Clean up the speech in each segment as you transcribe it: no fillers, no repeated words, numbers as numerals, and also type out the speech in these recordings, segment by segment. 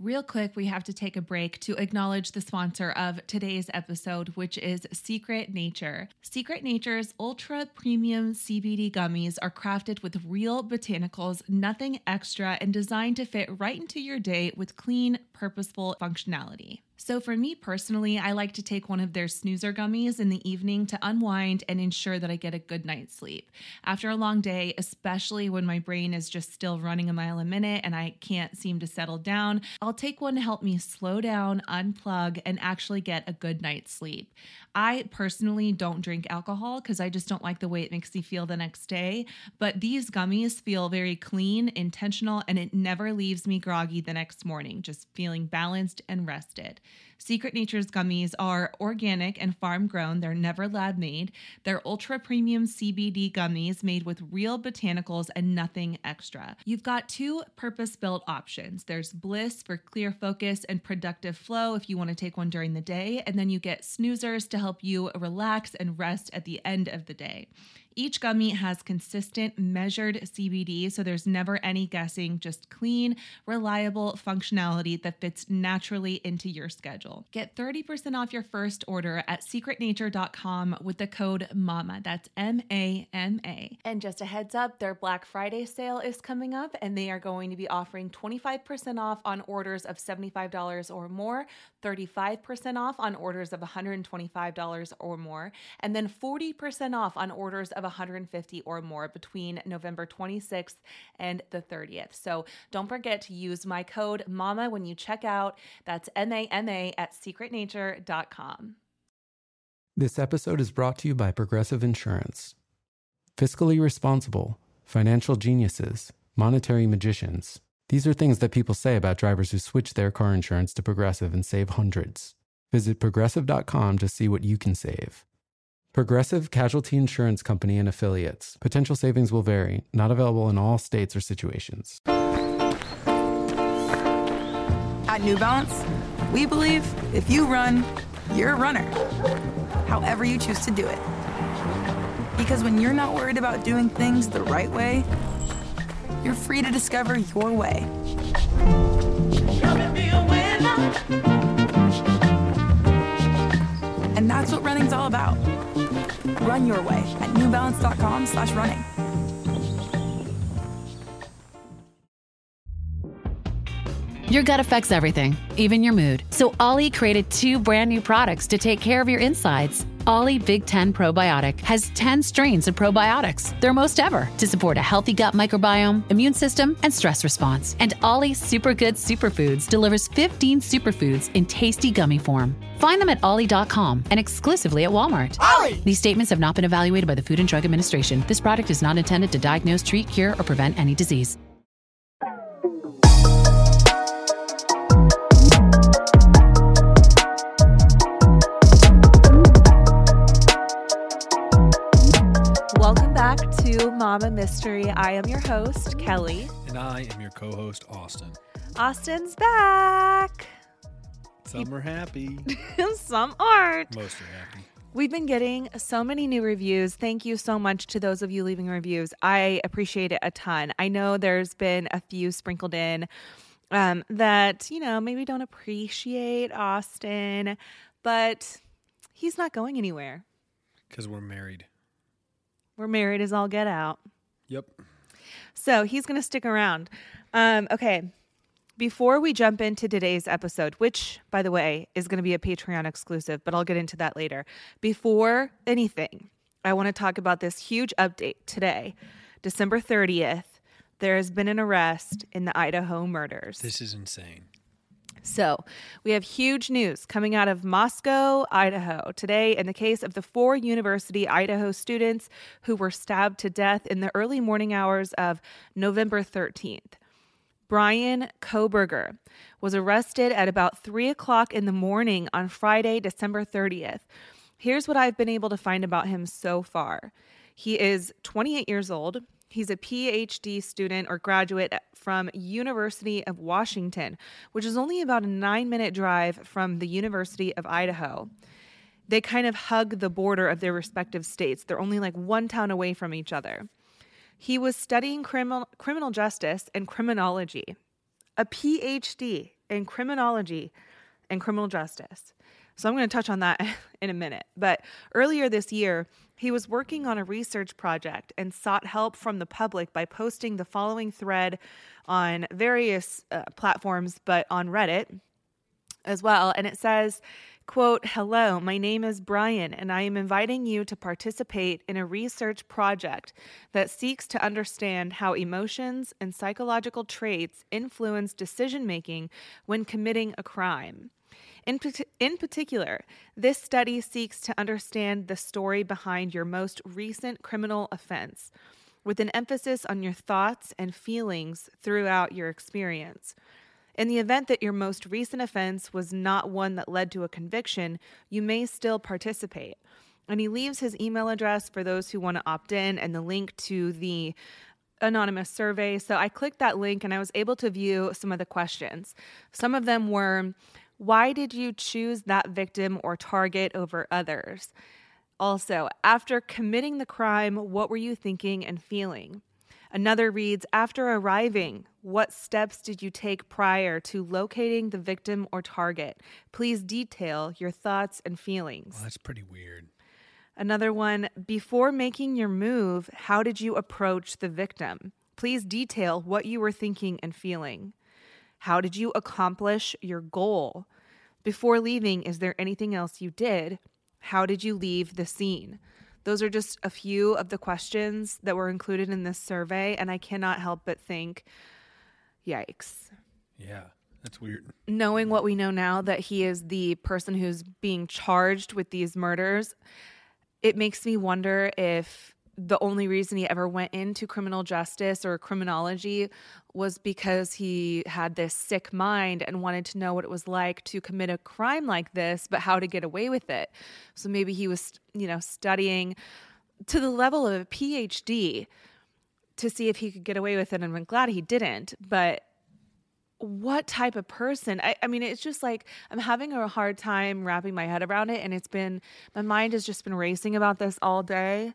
Real quick, we have to take a break to acknowledge the sponsor of today's episode, which is Secret Nature. Secret Nature's ultra premium CBD gummies are crafted with real botanicals, nothing extra, and designed to fit right into your day with clean, purposeful functionality. So for me personally, I like to take one of their snoozer gummies in the evening to unwind and ensure that I get a good night's sleep. After a long day, especially when my brain is just still running a mile a minute and I can't seem to settle down, I'll take one to help me slow down, unplug, and actually get a good night's sleep. I personally don't drink alcohol because I just don't like the way it makes me feel the next day, but these gummies feel very clean, intentional, and it never leaves me groggy the next morning, just feeling balanced and rested. Secret Nature's gummies are organic and farm grown. They're never lab made. They're ultra premium CBD gummies made with real botanicals and nothing extra. You've got two purpose-built options. There's Bliss for clear focus and productive flow if you want to take one during the day, and then you get snoozers to help you relax and rest at the end of the day. Each gummy has consistent, measured CBD, so there's never any guessing, just clean, reliable functionality that fits naturally into your schedule. Get 30% off your first order at secretnature.com with the code MAMA. That's MAMA. And just a heads up, their Black Friday sale is coming up, and they are going to be offering 25% off on orders of $75 or more, 35% off on orders of $125 or more, and then 40% off on orders of $150 or more between November 26th and the 30th. So don't forget to use my code MAMA when you check out. That's MAMA at secretnature.com. This episode is brought to you by Progressive Insurance. Fiscally responsible, financial geniuses, monetary magicians. These are things that people say about drivers who switch their car insurance to Progressive and save hundreds. Visit progressive.com to see what you can save. Progressive Casualty Insurance Company and Affiliates. Potential savings will vary. Not available in all states or situations. At New Balance, we believe if you run, you're a runner. However you choose to do it. Because when you're not worried about doing things the right way, you're free to discover your way. Come and be a winner. And that's what running's all about. Run your way at newbalance.com/running. Your gut affects everything, even your mood. So Ollie created 2 brand new products to take care of your insides. Ollie Big 10 Probiotic has 10 strains of probiotics, their most ever, to support a healthy gut microbiome, immune system, and stress response. And Ollie Super Good Superfoods delivers 15 superfoods in tasty gummy form. Find them at ollie.com and exclusively at Walmart. Ollie! These statements have not been evaluated by the Food and Drug Administration. This product is not intended to diagnose, treat, cure, or prevent any disease. Welcome back to Mama Mystery. I am your host, Kelly. And I am your co-host, Austin. Austin's back. Some are happy. Some aren't. Most are happy. We've been getting so many new reviews. Thank you so much to those of you leaving reviews. I appreciate it a ton. I know there's been a few sprinkled in that, maybe don't appreciate Austin, but he's not going anywhere. Because we're married. We're married as all get out. Yep. So he's going to stick around. Okay. Before we jump into today's episode, which, by the way, is going to be a Patreon exclusive, but I'll get into that later. Before anything, I want to talk about this huge update today, December 30th. There has been an arrest in the Idaho murders. This is insane. So we have huge news coming out of Moscow, Idaho today in the case of the 4 University Idaho students who were stabbed to death in the early morning hours of November 13th. Brian Kohberger was arrested at about 3 o'clock in the morning on Friday, December 30th. Here's what I've been able to find about him so far. He is 28 years old. He's a PhD student or graduate from University of Washington, which is only about a 9-minute drive from the University of Idaho. They kind of hug the border of their respective states. They're only like one town away from each other. He was studying criminal justice and criminology. a PhD in criminology and criminal justice. So I'm going to touch on that in a minute. But earlier this year, he was working on a research project and sought help from the public by posting the following thread on various platforms, but on Reddit as well. And it says, quote, "Hello, my name is Brian, and I am inviting you to participate in a research project that seeks to understand how emotions and psychological traits influence decision-making when committing a crime. In particular, this study seeks to understand the story behind your most recent criminal offense, with an emphasis on your thoughts and feelings throughout your experience. In the event that your most recent offense was not one that led to a conviction, you may still participate." And he leaves his email address for those who want to opt in and the link to the anonymous survey. So I clicked that link and I was able to view some of the questions. Some of them were, why did you choose that victim or target over others? Also, after committing the crime, what were you thinking and feeling? Another reads, after arriving, what steps did you take prior to locating the victim or target? Please detail your thoughts and feelings. Well, that's pretty weird. Another one, before making your move, how did you approach the victim? Please detail what you were thinking and feeling. How did you accomplish your goal? Before leaving, is there anything else you did? How did you leave the scene? Those are just a few of the questions that were included in this survey, and I cannot help but think, yikes. Yeah, that's weird. Knowing what we know now, that he is the person who's being charged with these murders, it makes me wonder if the only reason he ever went into criminal justice or criminology was because he had this sick mind and wanted to know what it was like to commit a crime like this, but how to get away with it. So maybe he was, studying to the level of a PhD to see if he could get away with it. And I'm glad he didn't. But what type of person? I mean, it's just like I'm having a hard time wrapping my head around it. And my mind has just been racing about this all day.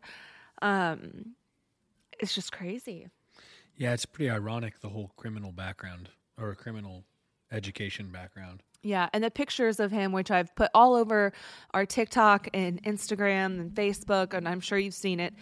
It's just crazy. Yeah, it's pretty ironic, the whole criminal background or criminal education background. Yeah, and the pictures of him, which I've put all over our TikTok and Instagram and Facebook, and I'm sure you've seen it.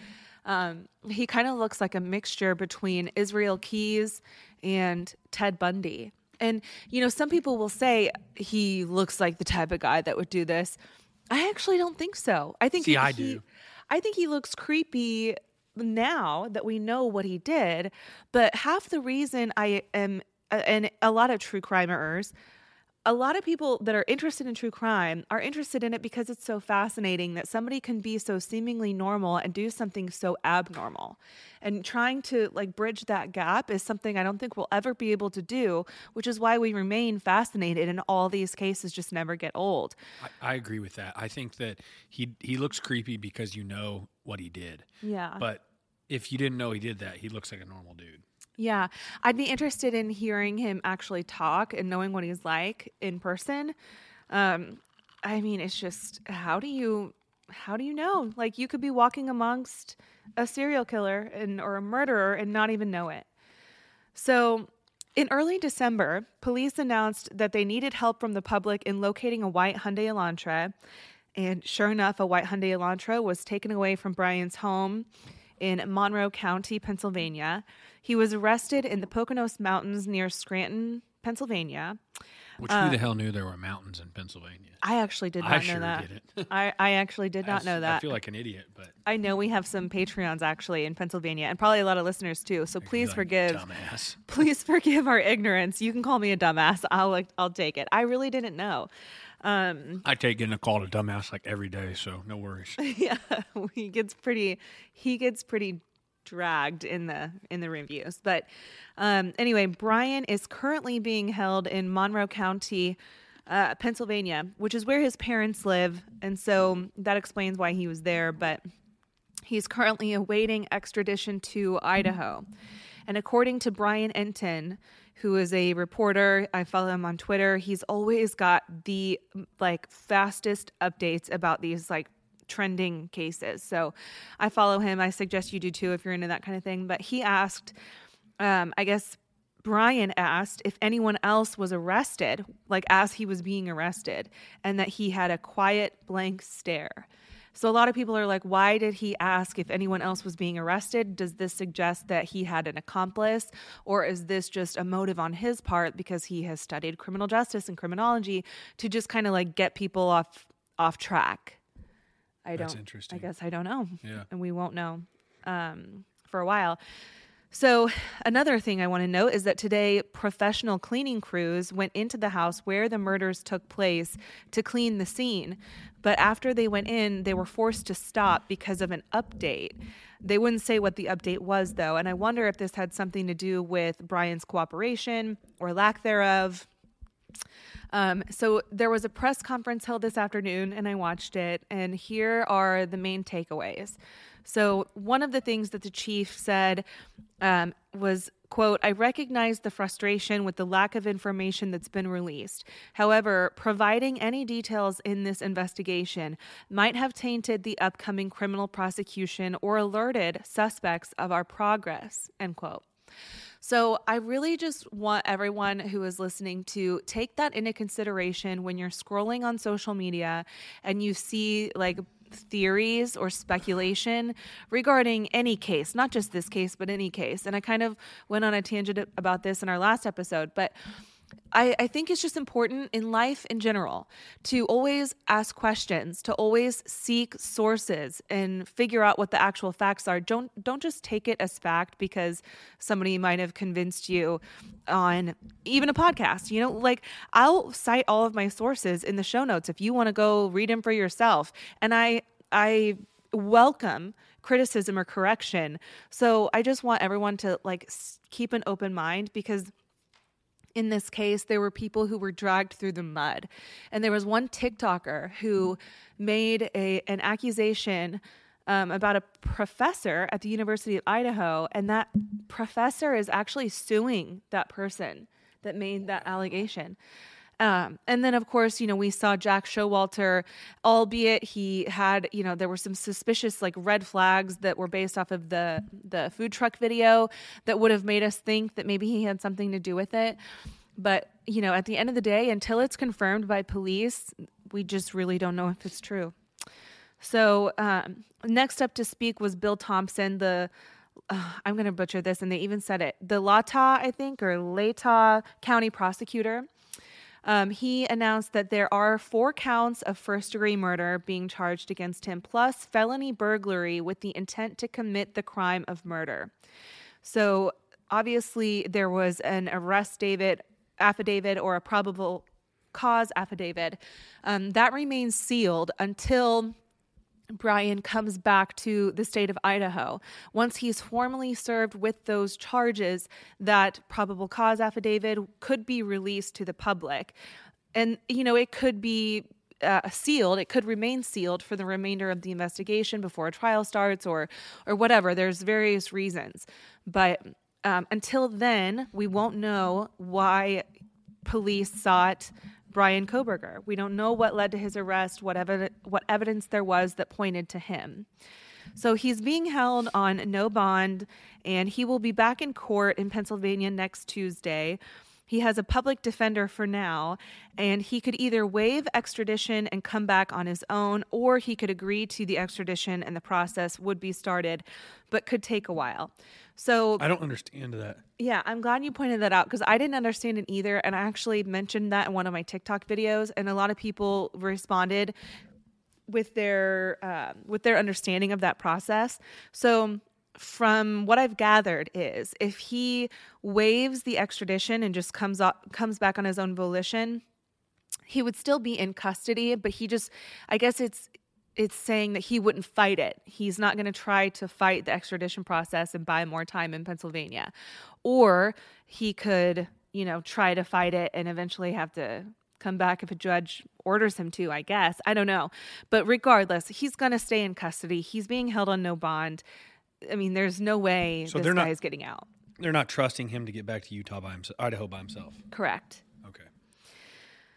He kind of looks like a mixture between Israel Keys and Ted Bundy. And, some people will say he looks like the type of guy that would do this. I actually don't think so. I think I do. I think he looks creepy now that we know what he did. But half the reason I am, and a lot of true crimers, a lot of people that are interested in true crime are interested in it because it's so fascinating that somebody can be so seemingly normal and do something so abnormal. And trying to bridge that gap is something I don't think we'll ever be able to do, which is why we remain fascinated and all these cases just never get old. I agree with that. I think that he looks creepy because you know what he did. Yeah. But if you didn't know he did that, he looks like a normal dude. Yeah, I'd be interested in hearing him actually talk and knowing what he's like in person. I mean, it's just, how do you know? You could be walking amongst a serial killer or a murderer and not even know it. So in early December, police announced that they needed help from the public in locating a white Hyundai Elantra. And sure enough, a white Hyundai Elantra was taken away from Brian's home in Monroe County, Pennsylvania. He was arrested in the Poconos Mountains near Scranton, Pennsylvania. Which who the hell knew there were mountains in Pennsylvania? I actually did not know that. Didn't. I actually did not know that. I feel like an idiot, but I know we have some Patreons actually in Pennsylvania, and probably a lot of listeners too. So please forgive. Dumbass. Please forgive our ignorance. You can call me a dumbass. I'll take it. I really didn't know. I take getting a call to dumbass every day, so no worries. Yeah, he gets pretty dragged in the reviews. But anyway, Brian is currently being held in Monroe County, Pennsylvania, which is where his parents live, and so that explains why he was there. But he's currently awaiting extradition to Idaho. And according to Brian Enton, who is a reporter, I follow him on Twitter, he's always got the fastest updates about these trending cases. So I follow him. I suggest you do too if you're into that kind of thing. But he asked, I guess Brian asked if anyone else was arrested, like as he was being arrested, and that he had a quiet, blank stare. So a lot of people are like, why did he ask if anyone else was being arrested? Does this suggest that he had an accomplice, or is this just a motive on his part because he has studied criminal justice and criminology to just kind of like get people off track? That's interesting. I guess I don't know. Yeah. And we won't know for a while. So another thing I want to note is that today professional cleaning crews went into the house where the murders took place to clean the scene. But after they went in, they were forced to stop because of an update. They wouldn't say what the update was, though. And I wonder if this had something to do with Brian's cooperation or lack thereof. So there was a press conference held this afternoon, and I watched it. And here are the main takeaways. So one of the things that the chief said was, quote, "I recognize the frustration with the lack of information that's been released. However, providing any details in this investigation might have tainted the upcoming criminal prosecution or alerted suspects of our progress," end quote. So I really just want everyone who is listening to take that into consideration when you're scrolling on social media and you see like theories or speculation regarding any case, not just this case, but any case. And I kind of went on a tangent about this in our last episode, but I think it's just important in life in general to always ask questions, to always seek sources and figure out what the actual facts are. Don't just take it as fact because somebody might have convinced you on even a podcast. You know, like I'll cite all of my sources in the show notes if you want to go read them for yourself. And I welcome criticism or correction. So I just want everyone to like keep an open mind, because in this case, there were people who were dragged through the mud. And there was one TikToker who made an accusation about a professor at the University of Idaho. And that professor is actually suing that person that made that allegation. And then, of course, we saw Jack Showalter, albeit he had, there were some suspicious like red flags that were based off of the food truck video that would have made us think that maybe he had something to do with it. But, at the end of the day, until it's confirmed by police, we just really don't know if it's true. So next up to speak was Bill Thompson, I'm going to butcher this, and they even said it, the Latah County prosecutor. He announced that there are 4 counts of first-degree murder being charged against him, plus felony burglary with the intent to commit the crime of murder. So obviously there was an arrest affidavit or a probable cause affidavit. That remains sealed until Brian comes back to the state of Idaho. Once he's formally served with those charges, that probable cause affidavit could be released to the public. And, it could be sealed. It could remain sealed for the remainder of the investigation before a trial starts or whatever. There's various reasons. But until then, we won't know why police sought Brian Kohberger. We don't know what led to his arrest, what evidence there was that pointed to him. So he's being held on no bond, and he will be back in court in Pennsylvania next Tuesday. He has a public defender for now, and he could either waive extradition and come back on his own, or he could agree to the extradition and the process would be started, but could take a while. So I don't understand that. Yeah, I'm glad you pointed that out because I didn't understand it either. And I actually mentioned that in one of my TikTok videos, and a lot of people responded with their understanding of that process. So from what I've gathered is if he waives the extradition and just comes back on his own volition, he would still be in custody, but I guess it's saying that he wouldn't fight it. He's not going to try to fight the extradition process and buy more time in Pennsylvania. Or he could, try to fight it and eventually have to come back if a judge orders him to, I guess. I don't know. But regardless, he's going to stay in custody. He's being held on no bond. I mean, there's no way this guy is getting out. They're not trusting him to get back to Idaho by himself. Correct. Okay.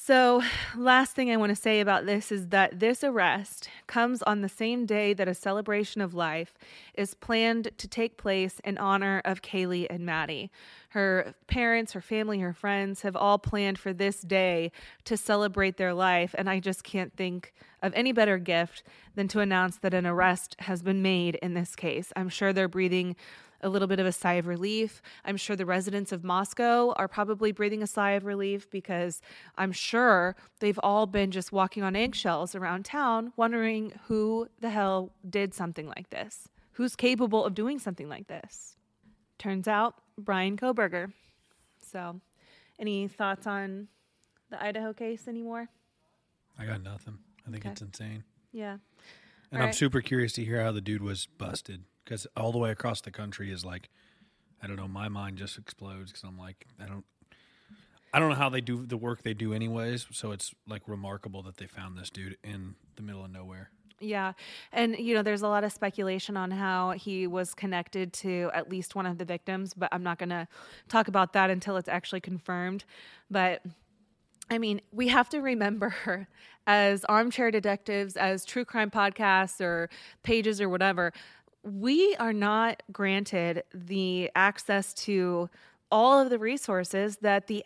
So last thing I want to say about this is that this arrest comes on the same day that a celebration of life is planned to take place in honor of Kaylee and Maddie. Her parents, her family, her friends have all planned for this day to celebrate their life. And I just can't think of any better gift than to announce that an arrest has been made in this case. I'm sure they're breathing a little bit of a sigh of relief. I'm sure the residents of Moscow are probably breathing a sigh of relief because I'm sure they've all been just walking on eggshells around town wondering who the hell did something like this. Who's capable of doing something like this? Turns out, Bryan Kohberger. So, any thoughts on the Idaho case anymore? I got nothing. I think it's insane. Yeah. And I'm super curious to hear how the dude was busted. Because all the way across the country is like, I don't know, my mind just explodes because I'm like, I don't know how they do the work they do anyways. So it's like remarkable that they found this dude in the middle of nowhere. Yeah. And, there's a lot of speculation on how he was connected to at least one of the victims, but I'm not going to talk about that until it's actually confirmed. But I mean, we have to remember as armchair detectives, as true crime podcasts or pages or whatever, we are not granted the access to all of the resources that the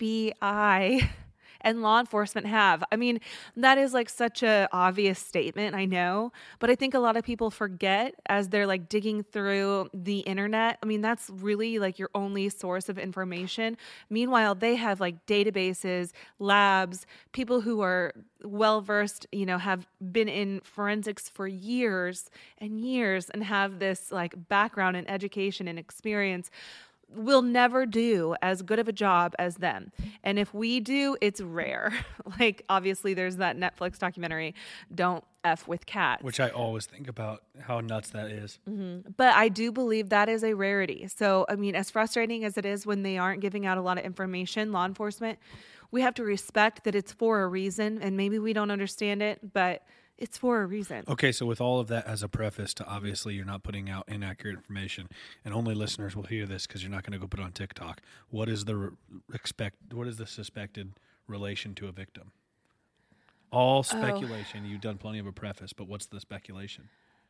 FBI and law enforcement have. I mean, that is like such a obvious statement, I know, but I think a lot of people forget as they're like digging through the internet. I mean, that's really like your only source of information. Meanwhile, they have like databases, labs, people who are well-versed, have been in forensics for years and years and have this like background and education and experience. Will never do as good of a job as them. And if we do, it's rare. Like, obviously, there's that Netflix documentary, Don't F with Cats. Which I always think about how nuts that is. Mm-hmm. But I do believe that is a rarity. So, I mean, as frustrating as it is when they aren't giving out a lot of information, law enforcement, we have to respect that it's for a reason. And maybe we don't understand it, but it's for a reason. Okay, so with all of that as a preface to obviously you're not putting out inaccurate information, and only listeners will hear this because you're not going to go put it on TikTok. What is the suspected relation to a victim? All speculation. You've done plenty of a preface, but what's the speculation?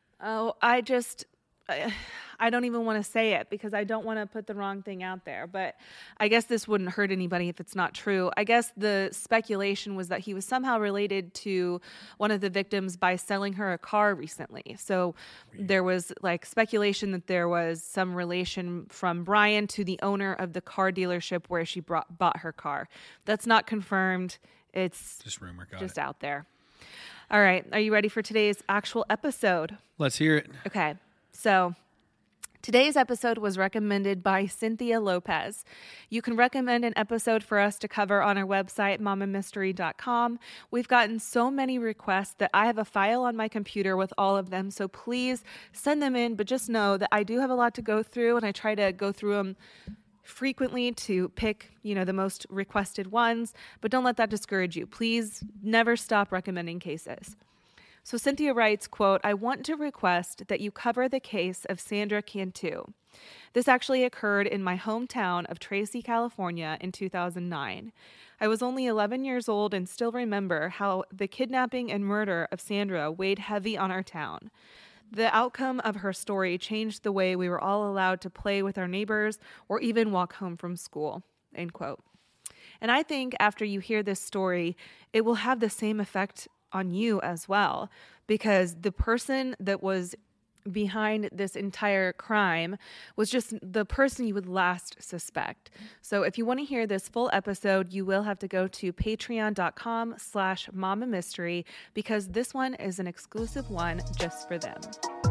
I don't even want to say it because I don't want to put the wrong thing out there, but I guess this wouldn't hurt anybody if it's not true. I guess the speculation was that he was somehow related to one of the victims by selling her a car recently. So there was like speculation that there was some relation from Bryan to the owner of the car dealership where she bought her car. That's not confirmed. It's just rumor. Just out there. All right. Are you ready for today's actual episode? Let's hear it. Okay. So today's episode was recommended by Cynthia Lopez. You can recommend an episode for us to cover on our website, mamamystery.com. We've gotten so many requests that I have a file on my computer with all of them. So please send them in, but just know that I do have a lot to go through and I try to go through them frequently to pick, the most requested ones, but don't let that discourage you. Please never stop recommending cases. So Cynthia writes, quote, "I want to request that you cover the case of Sandra Cantu. This actually occurred in my hometown of Tracy, California in 2009. I was only 11 years old and still remember how the kidnapping and murder of Sandra weighed heavy on our town. The outcome of her story changed the way we were all allowed to play with our neighbors or even walk home from school," end quote. And I think after you hear this story, it will have the same effect on you as well, because the person that was behind this entire crime was just the person you would last suspect. So if you want to hear this full episode, you will have to go to patreon.com/mamamystery because this one is an exclusive one just for them.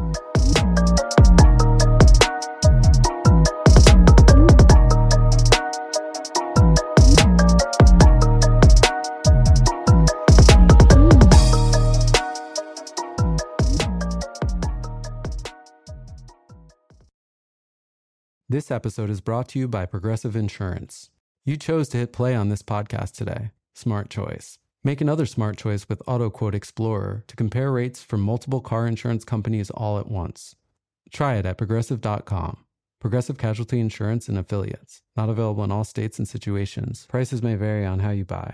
This episode is brought to you by Progressive Insurance. You chose to hit play on this podcast today. Smart choice. Make another smart choice with AutoQuote Explorer to compare rates from multiple car insurance companies all at once. Try it at Progressive.com. Progressive Casualty Insurance and Affiliates. Not available in all states and situations. Prices may vary on how you buy.